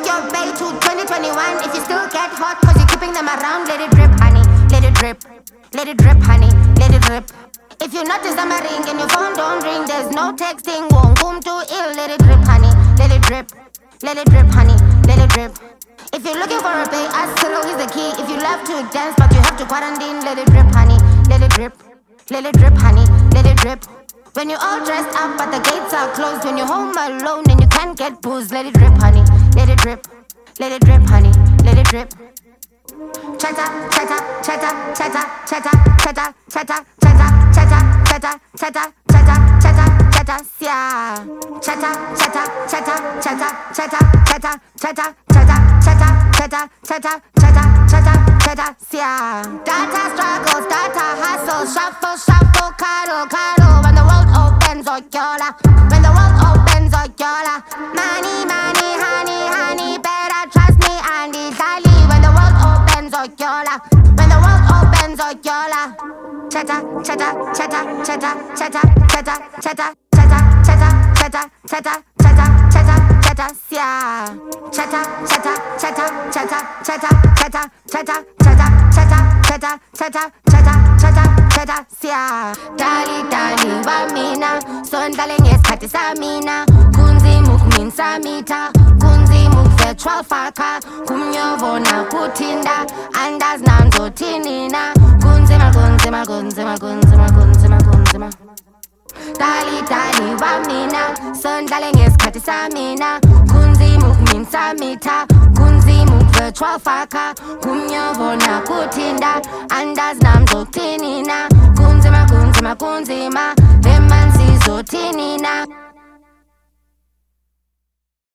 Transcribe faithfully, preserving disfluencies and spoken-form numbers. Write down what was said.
your way to twenty twenty-one. If you still get hot, cause you're keeping them around, let it drip, honey. Let it drip. Let it drip, honey. Let it drip. If you notice I'm a ring and your phone don't ring, there's no texting, won't come too ill. Let it drip, honey. Let it drip. Let it drip, honey. Let it drip. If you're looking for a pay, ask Silo is the key. If you love to dance, but you have to quarantine, let it drip, honey. Let it drip. Let it drip, honey. Let it drip. When you're all dressed up, but the gates are closed. When you're home alone and you can't get booze, let it drip, honey. Let it drip. Let it drip, honey. Let it drip. Chatter, chatter, chatter, chatter, chatter, chatter, chatter, chatter, chatter, chatter, chatter, chatter, chatter, chatter, yeah. Chatter, chatter, chatter, chatter, chatter, chatter, chatter, chatter, chatter, chatter, chatter, chatter, chatter, chatter, yeah. Data struggles, data hustle, shuffle, shuffle, cuddle, cuddle. When the world opens, oh yola. When the world opens, oh yola. Money, money, honey, honey, better trust me, Andy, Dali. When the world opens, oh yola. When the world opens, oh yola. Chatter, chatter, chatter, chatter, chatter, chatter, chatter, chatter, chatter, chatter, chatter, chatter, chatter, chatter, yeah. Chatter, chatter, chatter, chatter, chatter, chatter, chatter, chatter, chatter, chatter, chatter, chatter, chatter, chatter, yeah. Dali, dali, wamina, sondale ngesikhathi samina. Kunzi mukmin samita, kunzi muk virtual faka, kumnyovo na kutinda, andazi namzotinina. Kunzima, kunzima, kunzima, kunzima, kunzima, kunzima. Dali, dali, wamina, sondale ngesikhathi samina. Kunzi mukmin samita, kunzi muk virtual faka, kumnyovo na kutinda, andazi namzotinina. Kunzima, kunzima, kunzima.